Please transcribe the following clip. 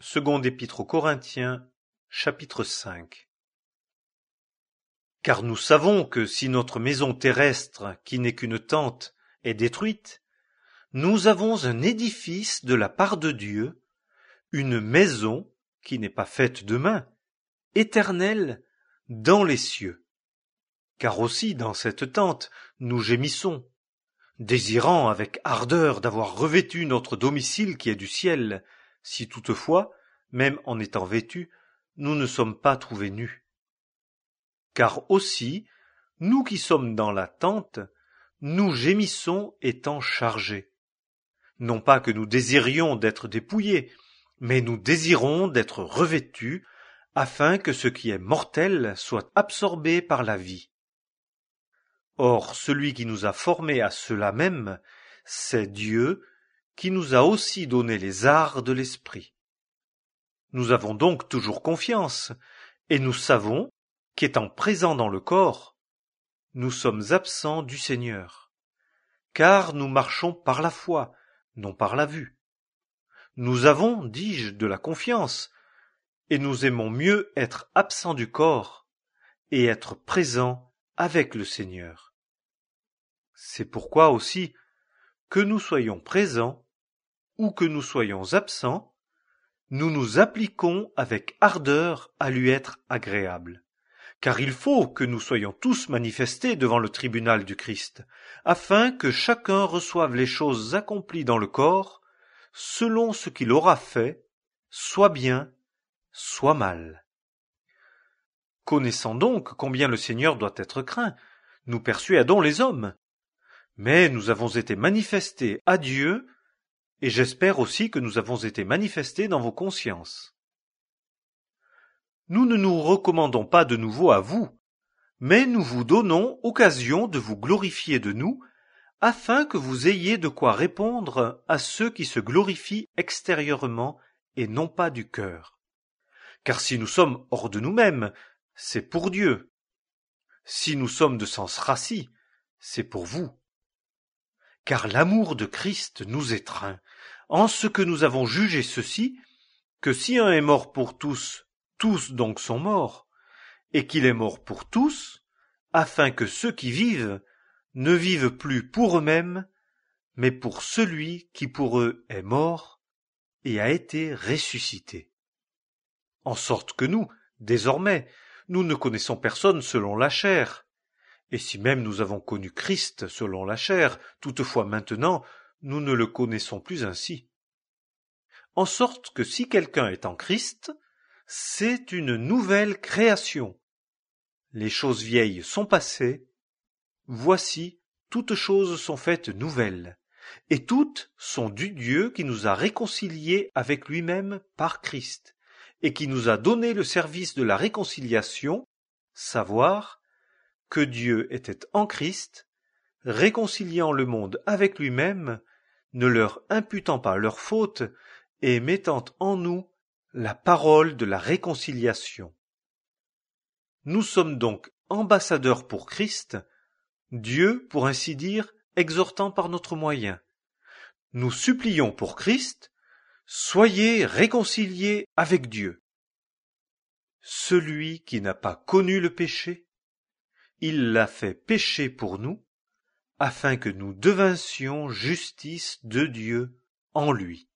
Seconde épître aux Corinthiens, chapitre 5. Car nous savons que si notre maison terrestre, qui n'est qu'une tente, est détruite, nous avons un édifice de la part de Dieu, une maison qui n'est pas faite de main, éternelle dans les cieux. Car aussi dans cette tente nous gémissons, désirant avec ardeur d'avoir revêtu notre domicile qui est du ciel, si toutefois, même en étant vêtus, nous ne sommes pas trouvés nus. Car aussi, nous qui sommes dans la tente, nous gémissons étant chargés. Non pas que nous désirions d'être dépouillés, mais nous désirons d'être revêtus, afin que ce qui est mortel soit absorbé par la vie. Or, celui qui nous a formés à cela même, c'est Dieu, qui nous a aussi donné les arts de l'esprit. Nous avons donc toujours confiance, et nous savons qu'étant présents dans le corps, nous sommes absents du Seigneur, car nous marchons par la foi, non par la vue. Nous avons, dis-je, de la confiance, et nous aimons mieux être absents du corps et être présents avec le Seigneur. C'est pourquoi aussi, que nous soyons présents ou que nous soyons absents, nous nous appliquons avec ardeur à lui être agréables. Car il faut que nous soyons tous manifestés devant le tribunal du Christ, afin que chacun reçoive les choses accomplies dans le corps, selon ce qu'il aura fait, soit bien, soit mal. Connaissant donc combien le Seigneur doit être craint, nous persuadons les hommes. Mais nous avons été manifestés à Dieu, et j'espère aussi que nous avons été manifestés dans vos consciences. Nous ne nous recommandons pas de nouveau à vous, mais nous vous donnons occasion de vous glorifier de nous, afin que vous ayez de quoi répondre à ceux qui se glorifient extérieurement et non pas du cœur. Car si nous sommes hors de nous-mêmes, c'est pour Dieu. Si nous sommes de sens rassis, c'est pour vous. Car l'amour de Christ nous étreint, en ce que nous avons jugé ceci, que si un est mort pour tous, tous donc sont morts, et qu'il est mort pour tous, afin que ceux qui vivent ne vivent plus pour eux-mêmes, mais pour celui qui pour eux est mort et a été ressuscité. En sorte que nous, désormais, nous ne connaissons personne selon la chair. Et si même nous avons connu Christ selon la chair, toutefois maintenant, nous ne le connaissons plus ainsi. En sorte que si quelqu'un est en Christ, c'est une nouvelle création. Les choses vieilles sont passées, voici, toutes choses sont faites nouvelles, et toutes sont du Dieu qui nous a réconciliés avec lui-même par Christ, et qui nous a donné le service de la réconciliation, savoir que Dieu était en Christ, réconciliant le monde avec lui-même, ne leur imputant pas leurs fautes, et mettant en nous la parole de la réconciliation. Nous sommes donc ambassadeurs pour Christ, Dieu, pour ainsi dire, exhortant par notre moyen. Nous supplions pour Christ, soyez réconciliés avec Dieu. Celui qui n'a pas connu le péché, il l'a fait pécher pour nous, afin que nous devinssions justice de Dieu en lui.